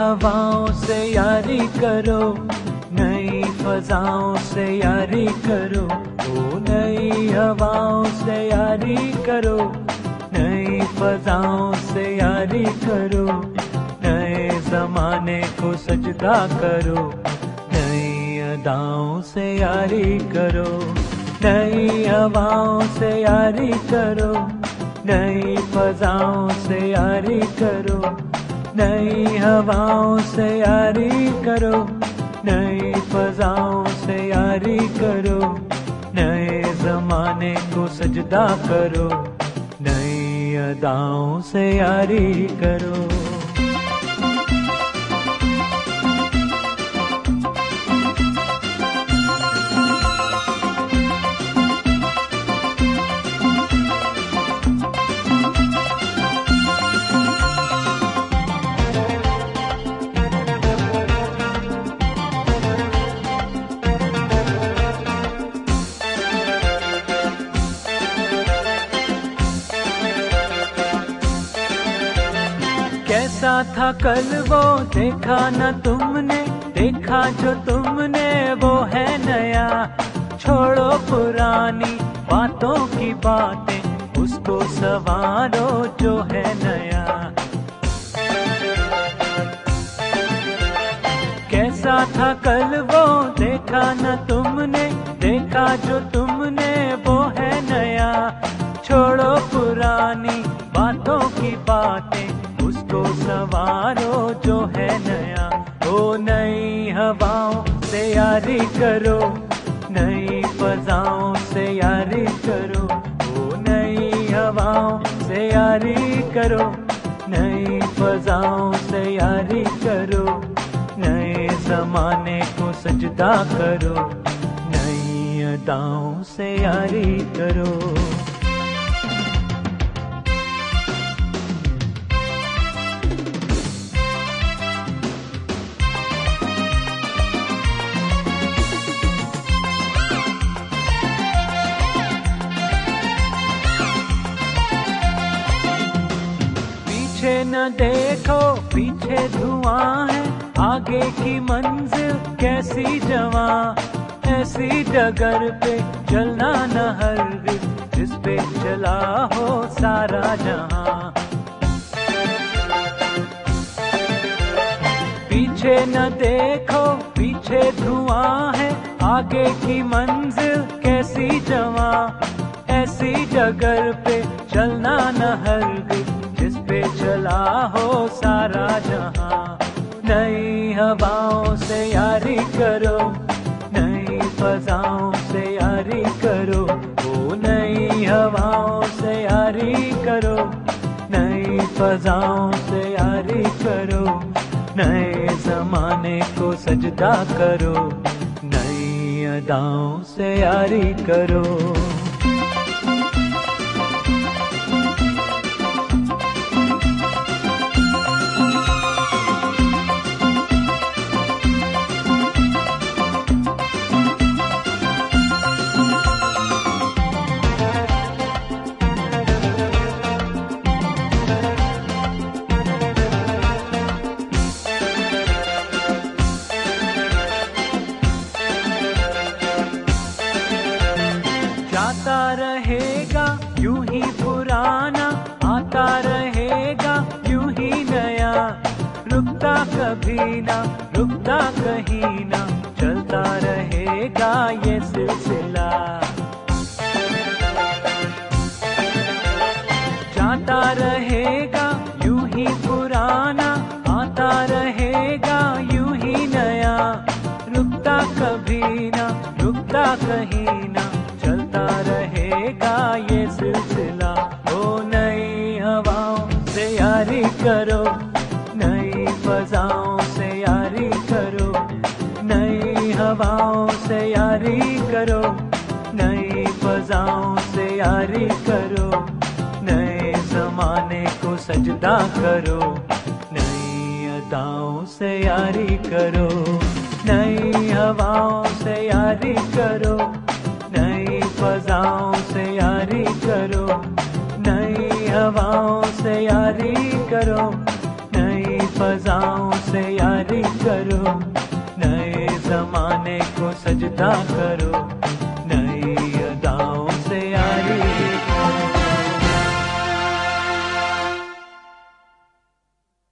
हवाओं से यारी करो, नई फजाओं से यारी करो, ओ नई हवाओं से यारी करो, नई फजाओं से यारी करो, नए जमाने को सजदा करो, नई अदाओं से यारी करो, नई हवाओं से यारी करो, नई फजाओं से यारी करो, नई हवाओं से यारी करो, नई फजाओं से यारी करो, नए जमाने को सजदा करो, नई अदाओं से यारी करो। कैसा था कल वो देखा न तुमने, देखा जो तुमने वो है नया। छोड़ो पुरानी बातों की बातें, उसको संवारो जो है नया। कैसा था कल वो देखा न तुमने, देखा जो तुमने वो है नया। छोड़ो पुरानी बातों की बातें, उसको संवारो जो है नया। ओ नई हवाओं से यारी करो, नई फजाओं से यारी करो, ओ नई हवाओं से यारी करो, नई फजाओं से यारी करो, नए जमाने को सजदा करो, नई अदाओं से यारी करो। पीछे न देखो पीछे धुआं है, आगे की मंजिल कैसी जवां। ऐसी डगर पे चलना न हरगिज़, जिस पे चला हो सारा जहां। पीछे न देखो पीछे धुआं है, आगे की मंजिल कैसी जवां। ऐसी डगर पे चलना न हरगिज़, जिस पे चला हो सारा जहां। नई हवाओं से यारी करो, नई फजाओं से यारी करो, ओ नई हवाओं से यारी करो, नई फजाओं से यारी करो, नए जमाने को सजदा करो, नई अदाओं से यारी करो। जाता रहेगा यूं ही पुराना, आता रहेगा यूं ही नया। रुकता कभी ना रुकता कहीं ना, चलता रहेगा ये सिलसिला। जाता रहेगा यूं ही पुराना, आता रहेगा यूं ही नया। रुकता कभी ना रुकता कहीं ना, चलता रहेगा ये सिलसिला। ओ नई हवाओं से यारी करो, नई फजाओं से यारी करो, नई हवाओं से यारी करो, नई फजाओं से यारी करो, नए जमाने को सजदा करो, नई अदाओं से यारी करो, नई हवाओं से यारी करो, नई फजाओं से यारी करो, नई हवाओं से यारी करो, नई फजाओं से यारी करो, नए जमाने को सजदा करो।